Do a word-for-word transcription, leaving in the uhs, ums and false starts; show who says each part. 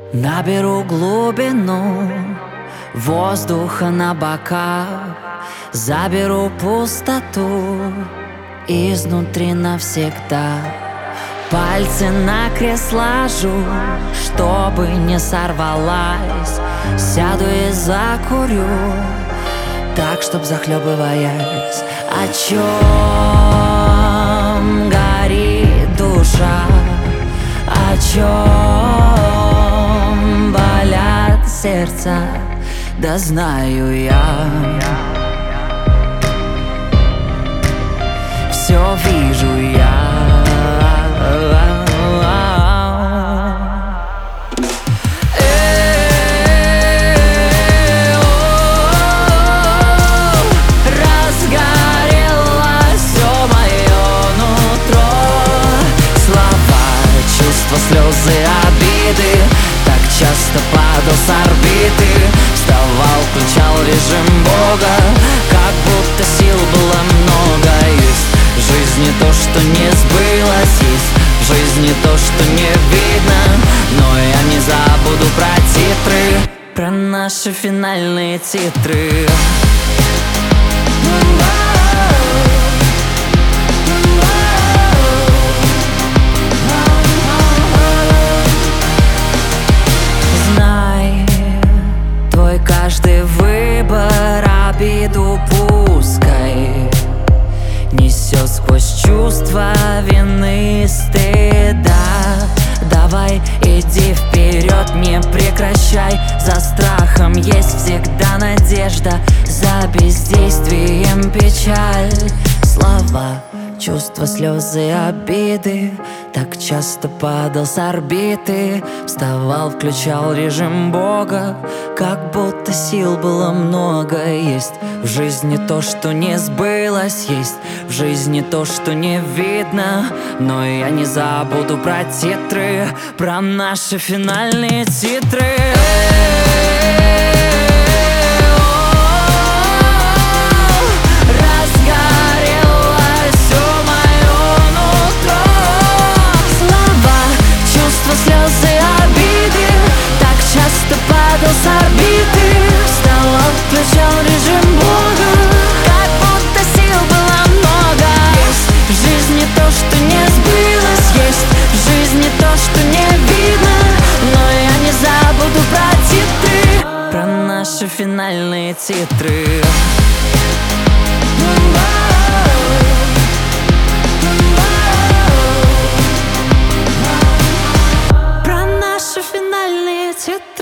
Speaker 1: Наберу глубину воздуха на боках, заберу пустоту изнутри навсегда. Пальцы на крест ложу, чтобы не сорвалась. Сяду и закурю, так, чтоб захлебываясь. О чем горит душа? О чем болят сердца? Да знаю я, все вижу я. Слезы, обиды, так часто падал с орбиты. Вставал, включал режим Бога, как будто сил было много. Есть в жизни то, что не сбылось, есть в жизни то, что не видно. Но я не забуду про титры, про наши финальные титры. Каждый выбор обиду пускай несет сквозь чувства вины и стыда. Давай, иди вперед, не прекращай. За страхом есть всегда надежда, за бездействием печаль. Слова, чувства, слезы, обиды, так часто падал с орбиты. Вставал, включал режим Бога, как будто сил было много. Есть в жизни то, что не сбылось, есть в жизни то, что не видно. Но я не забуду про титры, про наши финальные титры. Слезы, обиды, так часто падал с орбиты. Вставал, включал режим Бога, как будто сил было много. Есть в жизни то, что не сбылось, есть в жизни то, что не видно. Но я не забуду про титры, про наши финальные титры. Финальные цветы.